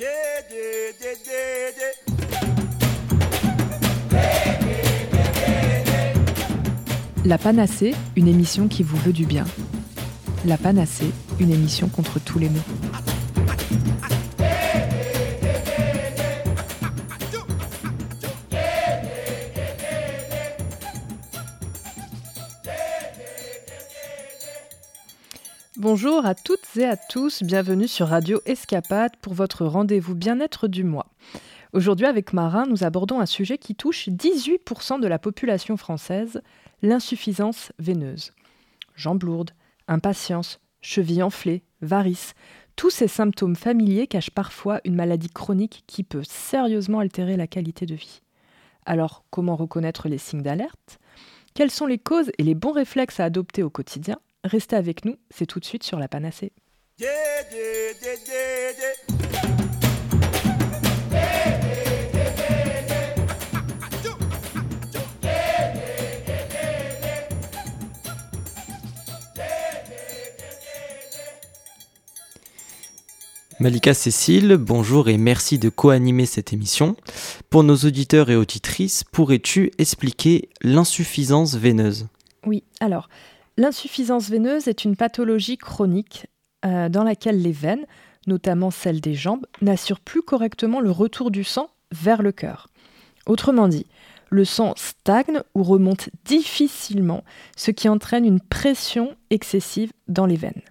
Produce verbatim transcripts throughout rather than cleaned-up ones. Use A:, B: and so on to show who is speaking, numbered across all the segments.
A: La Panacée, une émission qui vous veut du bien. La Panacée, une émission contre tous les maux. Bonjour à toutes et à tous, bienvenue sur Radio Escapade pour votre rendez-vous bien-être du mois. Aujourd'hui avec Marin, nous abordons un sujet qui touche dix-huit pour cent de la population française, l'insuffisance veineuse. Jambes lourdes, impatience, chevilles enflées, varices, tous ces symptômes familiers cachent parfois une maladie chronique qui peut sérieusement altérer la qualité de vie. Alors, comment reconnaître les signes d'alerte ? Quelles sont les causes et les bons réflexes à adopter au quotidien ? Restez avec nous, c'est tout de suite sur La Panacée.
B: Malika Cécile, bonjour et merci de co-animer cette émission. Pour nos auditeurs et auditrices, pourrais-tu expliquer l'insuffisance veineuse ?
A: Oui, alors, l'insuffisance veineuse est une pathologie chronique euh, dans laquelle les veines, notamment celles des jambes, n'assurent plus correctement le retour du sang vers le cœur. Autrement dit, le sang stagne ou remonte difficilement, ce qui entraîne une pression excessive dans les veines.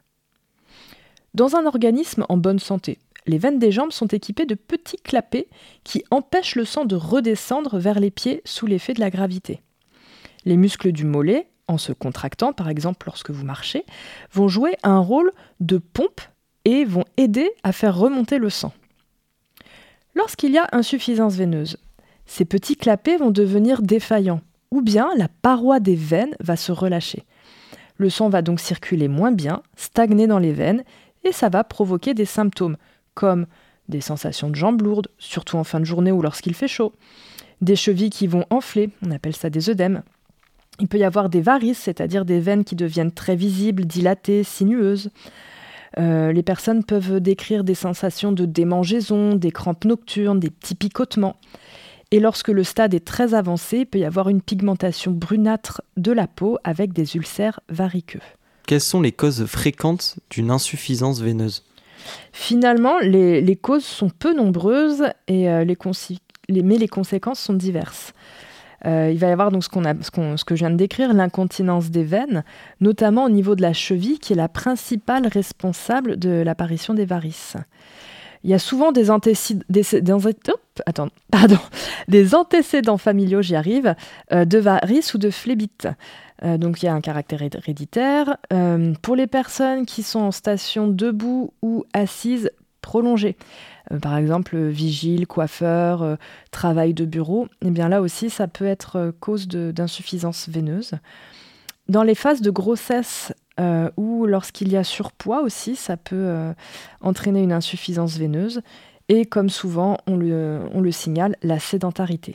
A: Dans un organisme en bonne santé, les veines des jambes sont équipées de petits clapets qui empêchent le sang de redescendre vers les pieds sous l'effet de la gravité. Les muscles du mollet, en se contractant, par exemple lorsque vous marchez, vont jouer un rôle de pompe et vont aider à faire remonter le sang. Lorsqu'il y a insuffisance veineuse, ces petits clapets vont devenir défaillants, ou bien la paroi des veines va se relâcher. Le sang va donc circuler moins bien, stagner dans les veines, et ça va provoquer des symptômes, comme des sensations de jambes lourdes, surtout en fin de journée ou lorsqu'il fait chaud, des chevilles qui vont enfler, on appelle ça des œdèmes. Il peut y avoir des varices, c'est-à-dire des veines qui deviennent très visibles, dilatées, sinueuses. Euh, les personnes peuvent décrire des sensations de démangeaison, des crampes nocturnes, des petits picotements. Et lorsque le stade est très avancé, il peut y avoir une pigmentation brunâtre de la peau avec des ulcères variqueux.
B: Quelles sont les causes fréquentes d'une insuffisance veineuse ?
A: Finalement, les, les causes sont peu nombreuses, et, euh, les consi- les, mais les conséquences sont diverses. Euh, il va y avoir donc ce, qu'on a, ce, qu'on, ce que je viens de décrire, l'incontinence des veines, notamment au niveau de la cheville, qui est la principale responsable de l'apparition des varices. Il y a souvent des, antécid- des, des, hop, attends, pardon, des antécédents familiaux, j'y arrive, euh, de varices ou de phlébites. Euh, donc il y a un caractère héréditaire. Euh, pour les personnes qui sont en station debout ou assises prolongée, euh, par exemple vigile, coiffeur, euh, travail de bureau, eh bien là aussi ça peut être euh, cause de, d'insuffisance veineuse. Dans les phases de grossesse euh, ou lorsqu'il y a surpoids aussi, ça peut euh, entraîner une insuffisance veineuse. Et comme souvent, on le, on le signale, la sédentarité.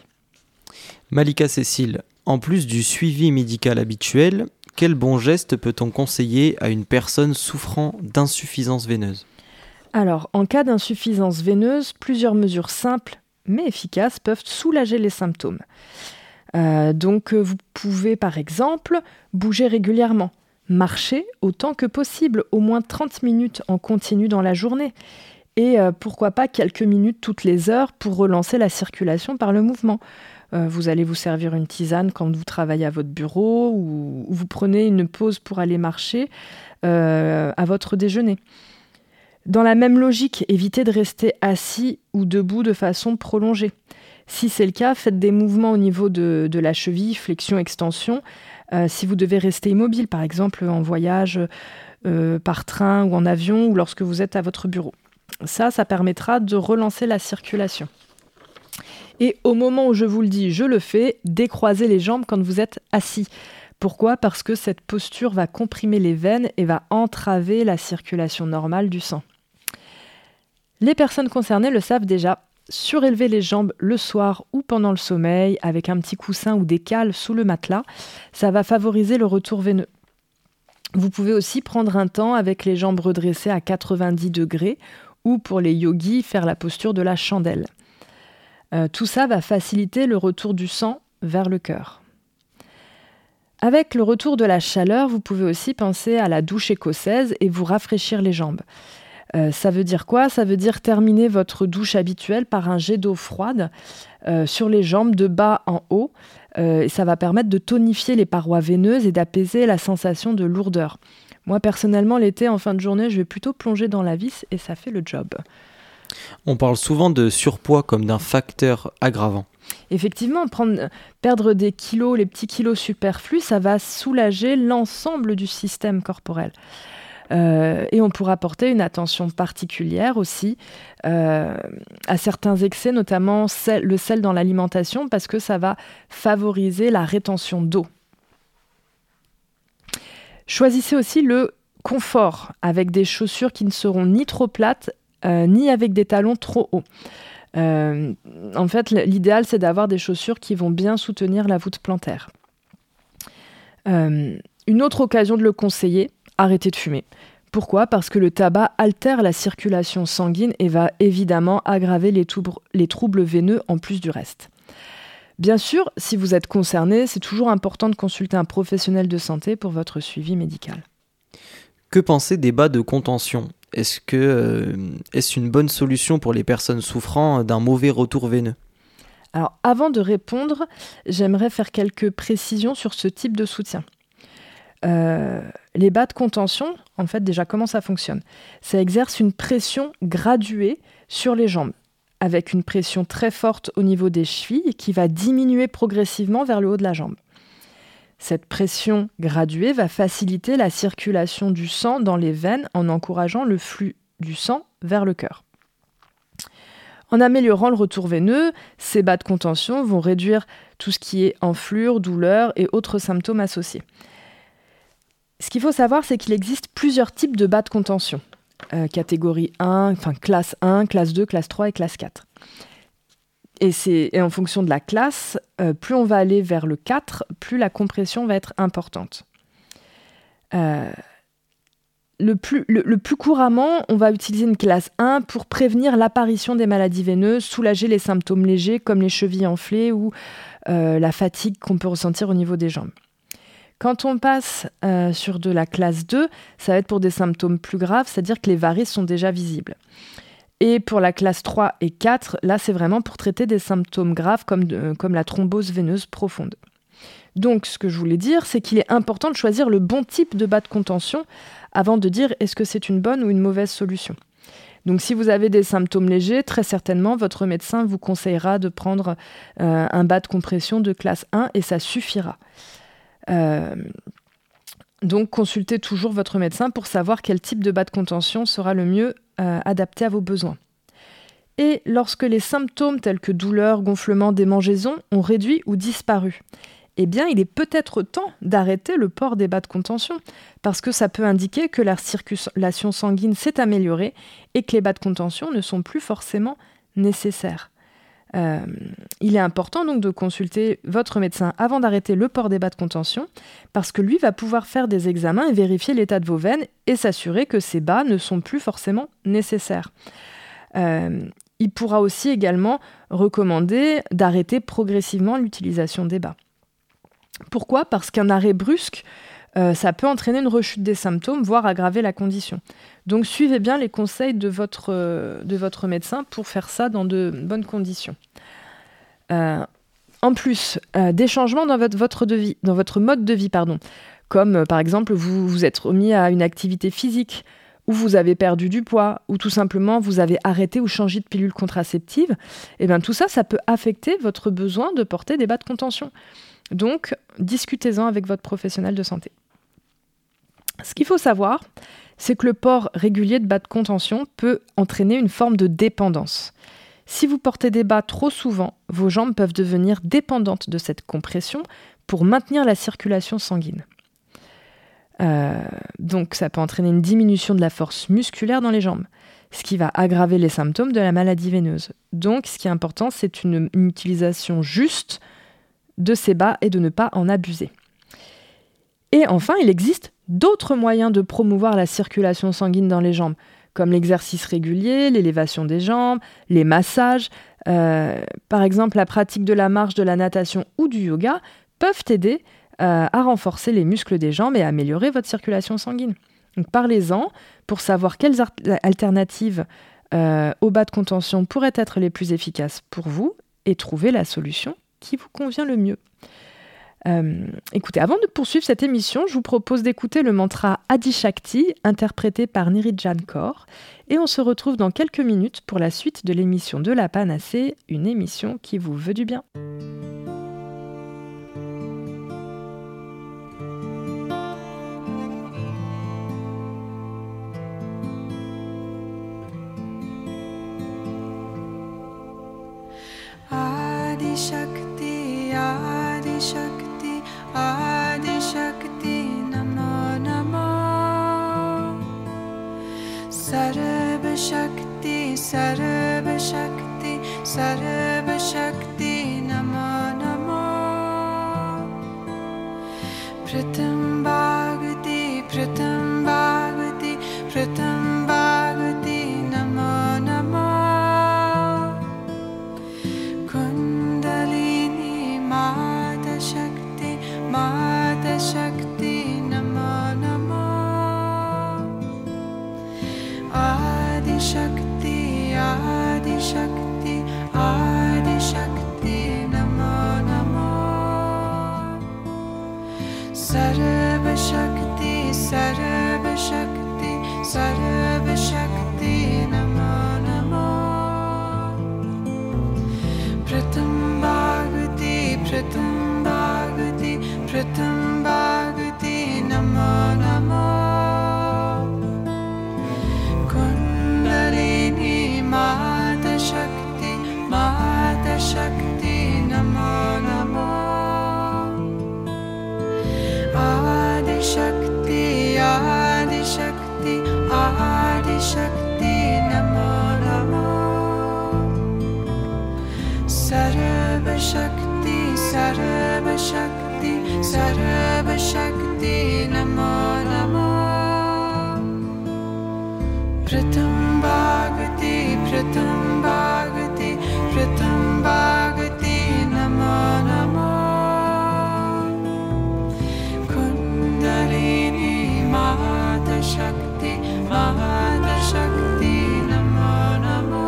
B: Malika Cécile, en plus du suivi médical habituel, quel bon geste peut-on conseiller à une personne souffrant d'insuffisance veineuse ?
A: Alors, en cas d'insuffisance veineuse, plusieurs mesures simples mais efficaces peuvent soulager les symptômes. Euh, donc, vous pouvez par exemple bouger régulièrement, marcher autant que possible, au moins trente minutes en continu dans la journée, et euh, pourquoi pas quelques minutes toutes les heures pour relancer la circulation par le mouvement. Euh, vous allez vous servir une tisane quand vous travaillez à votre bureau, ou, ou vous prenez une pause pour aller marcher euh, à votre déjeuner. Dans la même logique, évitez de rester assis ou debout de façon prolongée. Si c'est le cas, faites des mouvements au niveau de, de la cheville, flexion, extension. Euh, si vous devez rester immobile, par exemple en voyage euh, par train ou en avion, ou lorsque vous êtes à votre bureau. Ça, ça permettra de relancer la circulation. Et au moment où je vous le dis, je le fais, décroisez les jambes quand vous êtes assis. Pourquoi ? Parce que cette posture va comprimer les veines et va entraver la circulation normale du sang. Les personnes concernées le savent déjà. Surélever les jambes le soir ou pendant le sommeil avec un petit coussin ou des cales sous le matelas, ça va favoriser le retour veineux. Vous pouvez aussi prendre un temps avec les jambes redressées à quatre-vingt-dix degrés ou pour les yogis, faire la posture de la chandelle. Euh, tout ça va faciliter le retour du sang vers le cœur. Avec le retour de la chaleur, vous pouvez aussi penser à la douche écossaise et vous rafraîchir les jambes. Euh, ça veut dire quoi ? Ça veut dire terminer votre douche habituelle par un jet d'eau froide euh, sur les jambes de bas en haut. Euh, et ça va permettre de tonifier les parois veineuses et d'apaiser la sensation de lourdeur. Moi, personnellement, l'été, en fin de journée, je vais plutôt plonger dans la vis et ça fait le job.
B: On parle souvent de surpoids comme d'un facteur aggravant.
A: Effectivement, prendre, perdre des kilos, les petits kilos superflus, ça va soulager l'ensemble du système corporel. Euh, et on pourra porter une attention particulière aussi euh, à certains excès, notamment sel, le sel dans l'alimentation, parce que ça va favoriser la rétention d'eau. Choisissez aussi le confort, avec des chaussures qui ne seront ni trop plates, euh, ni avec des talons trop hauts. Euh, en fait, l'idéal, c'est d'avoir des chaussures qui vont bien soutenir la voûte plantaire. Euh, une autre occasion de le conseiller, arrêtez de fumer. Pourquoi ? Parce que le tabac altère la circulation sanguine et va évidemment aggraver les, toubres, les troubles veineux en plus du reste. Bien sûr, si vous êtes concerné, c'est toujours important de consulter un professionnel de santé pour votre suivi médical.
B: Que penser des bas de contention ? Est-ce que euh, est-ce une bonne solution pour les personnes souffrant d'un mauvais retour veineux ?
A: Alors, avant de répondre, j'aimerais faire quelques précisions sur ce type de soutien. Euh, les bas de contention, en fait, déjà, comment ça fonctionne ? Ça exerce une pression graduée sur les jambes, avec une pression très forte au niveau des chevilles qui va diminuer progressivement vers le haut de la jambe. Cette pression graduée va faciliter la circulation du sang dans les veines en encourageant le flux du sang vers le cœur. En améliorant le retour veineux, ces bas de contention vont réduire tout ce qui est enflure, douleur et autres symptômes associés. Ce qu'il faut savoir, c'est qu'il existe plusieurs types de bas de contention. Euh, catégorie un, enfin classe un, classe deux, classe trois et classe quatre. Et, c'est, et en fonction de la classe, euh, plus on va aller vers le quatre, plus la compression va être importante. Euh, le, plus, le, le plus couramment, on va utiliser une classe un pour prévenir l'apparition des maladies veineuses, soulager les symptômes légers comme les chevilles enflées ou euh, la fatigue qu'on peut ressentir au niveau des jambes. Quand on passe euh, sur de la classe deux, ça va être pour des symptômes plus graves, c'est-à-dire que les varices sont déjà visibles. Et pour la classe trois et quatre, là, c'est vraiment pour traiter des symptômes graves comme, de, comme la thrombose veineuse profonde. Donc, ce que je voulais dire, c'est qu'il est important de choisir le bon type de bas de contention avant de dire est-ce que c'est une bonne ou une mauvaise solution. Donc, si vous avez des symptômes légers, très certainement, votre médecin vous conseillera de prendre euh, un bas de compression de classe un et ça suffira. Euh, donc, consultez toujours votre médecin pour savoir quel type de bas de contention sera le mieux euh, adapté à vos besoins. Et lorsque les symptômes tels que douleur, gonflement, démangeaison ont réduit ou disparu, eh bien, il est peut-être temps d'arrêter le port des bas de contention parce que ça peut indiquer que la circulation sanguine s'est améliorée et que les bas de contention ne sont plus forcément nécessaires. Euh, il est important donc de consulter votre médecin avant d'arrêter le port des bas de contention parce que lui va pouvoir faire des examens et vérifier l'état de vos veines et s'assurer que ces bas ne sont plus forcément nécessaires. Euh, il pourra aussi également recommander d'arrêter progressivement l'utilisation des bas. Pourquoi ? Parce qu'un arrêt brusque, euh, ça peut entraîner une rechute des symptômes, voire aggraver la condition. Donc suivez bien les conseils de votre, euh, de votre médecin pour faire ça dans de bonnes conditions. Euh, en plus, euh, des changements dans votre, votre, de vie, dans votre mode de vie, pardon, comme euh, par exemple vous vous êtes remis à une activité physique, ou vous avez perdu du poids, ou tout simplement vous avez arrêté ou changé de pilule contraceptive, et bien tout ça, ça peut affecter votre besoin de porter des bas de contention. Donc, discutez-en avec votre professionnel de santé. Ce qu'il faut savoir, c'est que le port régulier de bas de contention peut entraîner une forme de dépendance. Si vous portez des bas trop souvent, vos jambes peuvent devenir dépendantes de cette compression pour maintenir la circulation sanguine. Euh, donc ça peut entraîner une diminution de la force musculaire dans les jambes, ce qui va aggraver les symptômes de la maladie veineuse. Donc ce qui est important, c'est une, une utilisation juste de ces bas et de ne pas en abuser. Et enfin, il existe d'autres moyens de promouvoir la circulation sanguine dans les jambes, comme l'exercice régulier, l'élévation des jambes, les massages. Euh, par exemple, la pratique de la marche, de la natation ou du yoga peuvent aider euh, à renforcer les muscles des jambes et à améliorer votre circulation sanguine. Donc, parlez-en pour savoir quelles art- alternatives euh, au bas de contention pourraient être les plus efficaces pour vous et trouver la solution qui vous convient le mieux. Euh, écoutez, avant de poursuivre cette émission, je vous propose d'écouter le mantra Adi Shakti, interprété par Nirijan Kaur, et on se retrouve dans quelques minutes pour la suite de l'émission de la Panacée, une émission qui vous veut du bien.
C: Adi Shakti, Adi Shakti, Adi Shakti, Namo Namo. Sarva Shakti, Sarva Shakti, Sarva Shakti, Namo Namo. Pratham Bhagavati, Pratham Bhagavati, Pratham Bhagavati, Namo Namo. Kundalini Mata Shakti, Mata Shakti, Namo Namo. Adi Shakti, Adi Shakti, Adi Shakti, Namo Namo. Sarva Shakti, Sarva Shakti, Sarva Shakti, Namo Namo. Pratham Bhagavati, Pratham Bhagavati, Pratham Bhagavati, Namo Namo. Kundalini Mata Shakti, Mata Shakti, Namo Namo. Adi Shakti, Adi Shakti, Adi Shakti, Namo Namo. Sarva Shakti, Sarva Shakti, Sarva Shakti, Namo Namo. Pratham Bhagavati, Pratham Bhagavati, Pratham Bhagavati, Namo Namo. Kundalini Mata Shakti, Mata Shakti, Namo Namo.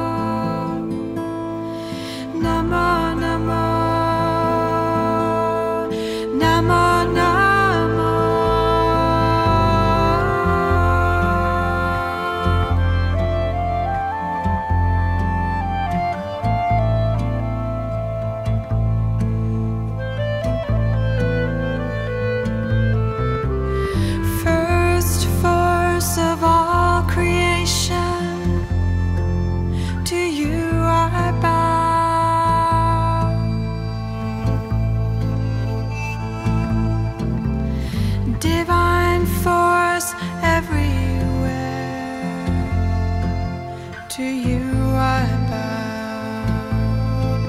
C: Namo Namo, Namo Namo. First force of all creation, to you I bow. Divine force everywhere, to you I bow.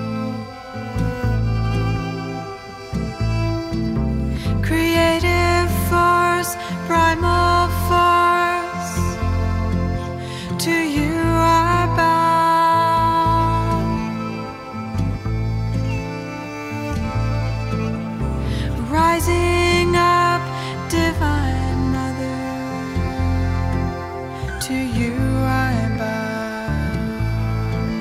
C: Creative force, primal force, to you I bow. Rising up, Divine Mother, to you I bow.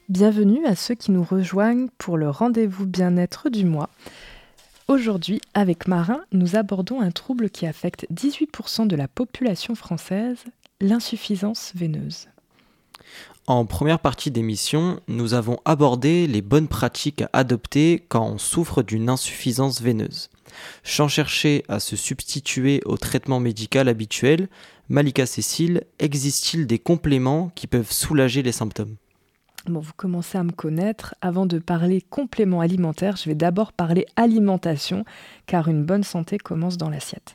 A: Bienvenue à ceux qui nous rejoignent pour le rendez-vous bien-être du mois. Aujourd'hui, avec Marin, nous abordons un trouble qui affecte dix-huit pour cent de la population française, l'insuffisance veineuse.
B: En première partie d'émission, nous avons abordé les bonnes pratiques à adopter quand on souffre d'une insuffisance veineuse. Sans chercher à se substituer au traitement médical habituel, Malika Cécile, existe-t-il des compléments qui peuvent soulager les symptômes ?
A: Bon, vous commencez à me connaître. Avant de parler compléments alimentaires, je vais d'abord parler alimentation, car une bonne santé commence dans l'assiette.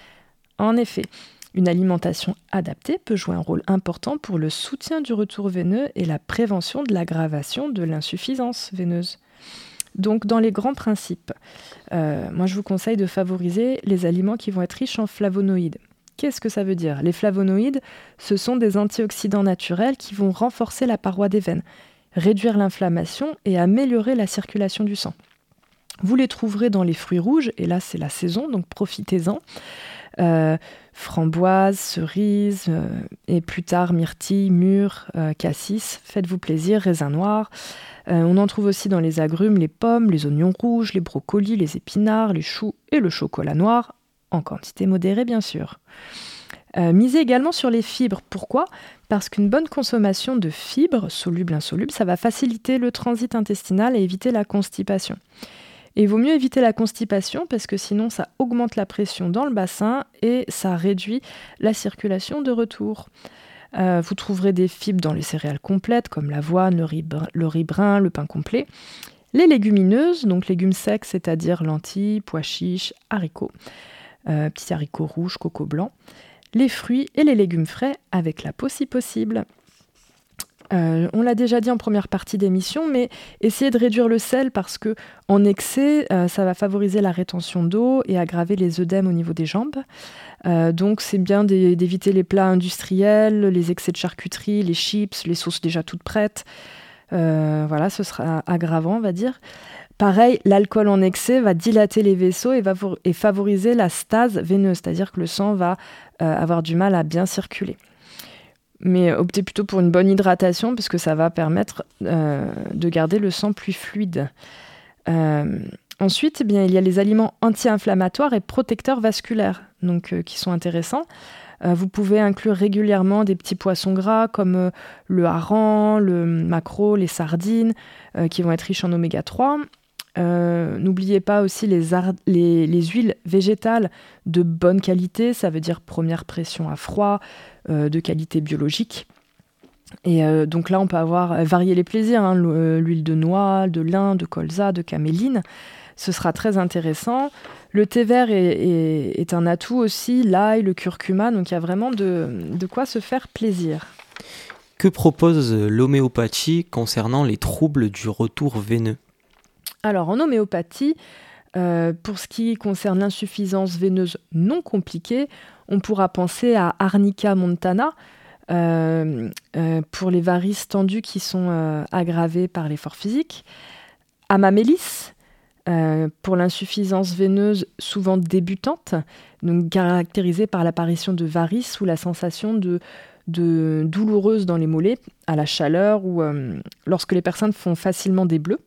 A: En effet, une alimentation adaptée peut jouer un rôle important pour le soutien du retour veineux et la prévention de l'aggravation de l'insuffisance veineuse. Donc, dans les grands principes, euh, moi je vous conseille de favoriser les aliments qui vont être riches en flavonoïdes. Qu'est-ce que ça veut dire ? Les flavonoïdes, ce sont des antioxydants naturels qui vont renforcer la paroi des veines, réduire l'inflammation et améliorer la circulation du sang. Vous les trouverez dans les fruits rouges, et là c'est la saison, donc profitez-en. Euh, framboises, cerises, euh, et plus tard myrtilles, mûres, euh, cassis, faites-vous plaisir, raisins noirs. Euh, on en trouve aussi dans les agrumes, les pommes, les oignons rouges, les brocolis, les épinards, les choux et le chocolat noir, en quantité modérée bien sûr. Euh, misez également sur les fibres. Pourquoi ? Parce qu'une bonne consommation de fibres, solubles, insolubles, ça va faciliter le transit intestinal et éviter la constipation. Et il vaut mieux éviter la constipation parce que sinon ça augmente la pression dans le bassin et ça réduit la circulation de retour. Euh, vous trouverez des fibres dans les céréales complètes comme l'avoine, le riz, le riz brun, le pain complet. Les légumineuses, donc légumes secs, c'est-à-dire lentilles, pois chiches, haricots, euh, petits haricots rouges, coco blanc. Les fruits et les légumes frais avec la peau si possible. Euh, on l'a déjà dit en première partie d'émission, mais essayez de réduire le sel parce que en excès, euh, ça va favoriser la rétention d'eau et aggraver les œdèmes au niveau des jambes. Euh, donc c'est bien d'é- d'éviter les plats industriels, les excès de charcuterie, les chips, les sauces déjà toutes prêtes. Euh, voilà, ce sera aggravant, on va dire. Pareil, l'alcool en excès va dilater les vaisseaux et va et favoriser la stase veineuse, c'est-à-dire que le sang va euh, avoir du mal à bien circuler. Mais optez plutôt pour une bonne hydratation parce que ça va permettre euh, de garder le sang plus fluide. Euh, ensuite, eh bien, il y a les aliments anti-inflammatoires et protecteurs vasculaires donc, euh, qui sont intéressants. Euh, vous pouvez inclure régulièrement des petits poissons gras comme euh, le hareng, le maquereau, les sardines euh, qui vont être riches en oméga trois. Euh, n'oubliez pas aussi les, ar- les, les huiles végétales de bonne qualité, ça veut dire première pression à froid, euh, de qualité biologique. Et euh, donc là, on peut avoir euh, varier les plaisirs, hein, l'huile de noix, de lin, de colza, de caméline. Ce sera très intéressant. Le thé vert est, est, est un atout aussi, l'ail, le curcuma, donc il y a vraiment de, de quoi se faire plaisir.
B: Que propose l'homéopathie concernant les troubles du retour veineux ?
A: Alors, en homéopathie, euh, pour ce qui concerne l'insuffisance veineuse non compliquée, on pourra penser à Arnica montana euh, euh, pour les varices tendues qui sont euh, aggravées par l'effort physique, Amamélis euh, pour l'insuffisance veineuse souvent débutante, donc caractérisée par l'apparition de varices ou la sensation de, de douloureuse dans les mollets, à la chaleur ou euh, lorsque les personnes font facilement des bleus.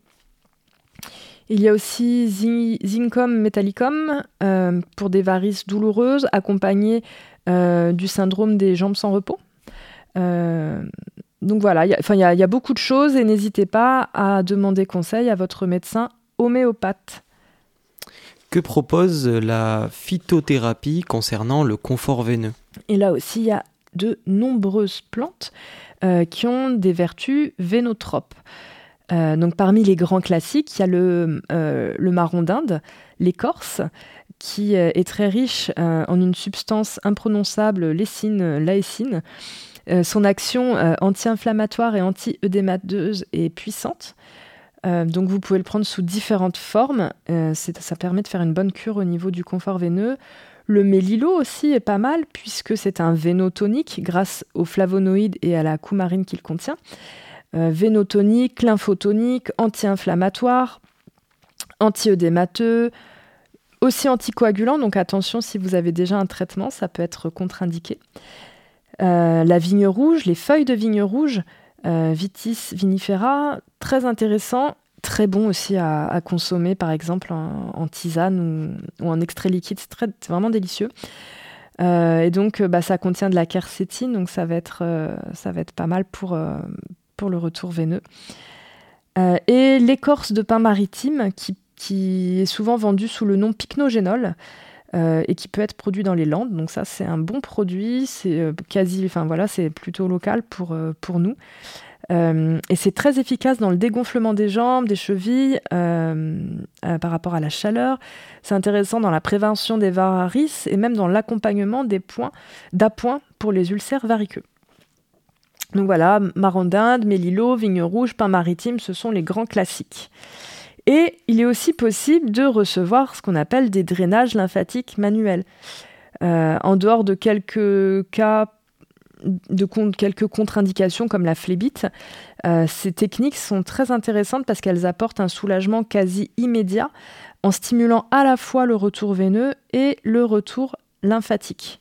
A: Il y a aussi Zincum metallicum euh, pour des varices douloureuses accompagnées euh, du syndrome des jambes sans repos. Euh, donc voilà, il y, y, y a beaucoup de choses et n'hésitez pas à demander conseil à votre médecin homéopathe.
B: Que propose la phytothérapie concernant le confort veineux ?
A: Et là aussi, il y a de nombreuses plantes euh, qui ont des vertus vénotropes. Euh, donc parmi les grands classiques, il y a le, euh, le marron d'Inde, l'écorce, qui euh, est très riche euh, en une substance imprononçable, lécine, laécine. Euh, son action euh, anti-inflammatoire et anti-œdémateuse est puissante. Euh, donc vous pouvez le prendre sous différentes formes. Euh, c'est, ça permet de faire une bonne cure au niveau du confort veineux. Le mélilo aussi est pas mal puisque c'est un vénotonique grâce aux flavonoïdes et à la coumarine qu'il contient. Euh, vénotonique, lymphotonique, anti-inflammatoire, anti-œdémateux, aussi anticoagulant, donc attention si vous avez déjà un traitement, ça peut être contre-indiqué. Euh, la vigne rouge, les feuilles de vigne rouge Euh, Vitis vinifera, très intéressant, très bon aussi à, à consommer, par exemple en, en tisane ou, ou en extrait liquide. C'est, très, c'est vraiment délicieux. Euh, et donc, bah, ça contient de la quercétine, donc ça va être, euh, ça va être pas mal pour, euh, pour le retour veineux. Euh, et l'écorce de pin maritime, qui, qui est souvent vendue sous le nom pycnogénol, euh, et qui peut être produit dans les Landes. Donc ça, c'est un bon produit, c'est euh, quasi, enfin voilà, c'est plutôt local pour, euh, pour nous. Euh, et c'est très efficace dans le dégonflement des jambes, des chevilles, euh, euh, par rapport à la chaleur. C'est intéressant dans la prévention des varices et même dans l'accompagnement des points, d'appoint pour les ulcères variqueux. Donc voilà, marron d'Inde, mélilo, vigne rouge, pin maritime, ce sont les grands classiques. Et il est aussi possible de recevoir ce qu'on appelle des drainages lymphatiques manuels. Euh, en dehors de quelques cas, de con- quelques contre-indications comme la phlébite, euh, ces techniques sont très intéressantes parce qu'elles apportent un soulagement quasi immédiat en stimulant à la fois le retour veineux et le retour lymphatique.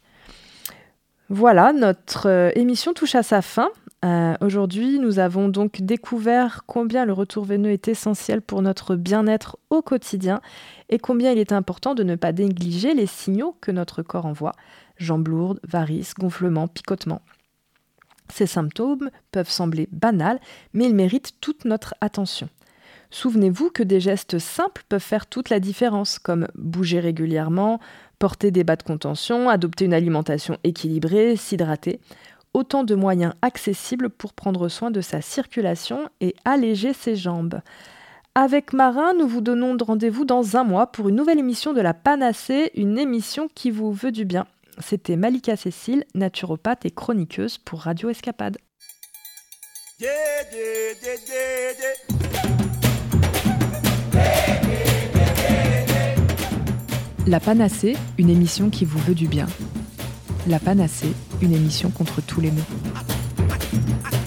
A: Voilà, notre euh, émission touche à sa fin. Euh, aujourd'hui, nous avons donc découvert combien le retour veineux est essentiel pour notre bien-être au quotidien et combien il est important de ne pas négliger les signaux que notre corps envoie. Jambes lourdes, varices, gonflements, picotements. Ces symptômes peuvent sembler banals, mais ils méritent toute notre attention. Souvenez-vous que des gestes simples peuvent faire toute la différence, comme bouger régulièrement, porter des bas de contention, adopter une alimentation équilibrée, s'hydrater. Autant de moyens accessibles pour prendre soin de sa circulation et alléger ses jambes. Avec Marin, nous vous donnons rendez-vous dans un mois pour une nouvelle émission de La Panacée, une émission qui vous veut du bien. C'était Malika Cécile, naturopathe et chroniqueuse pour Radio Escapade. Yeah, yeah, yeah, yeah, yeah. La Panacée, une émission qui vous veut du bien. La Panacée, une émission contre tous les maux.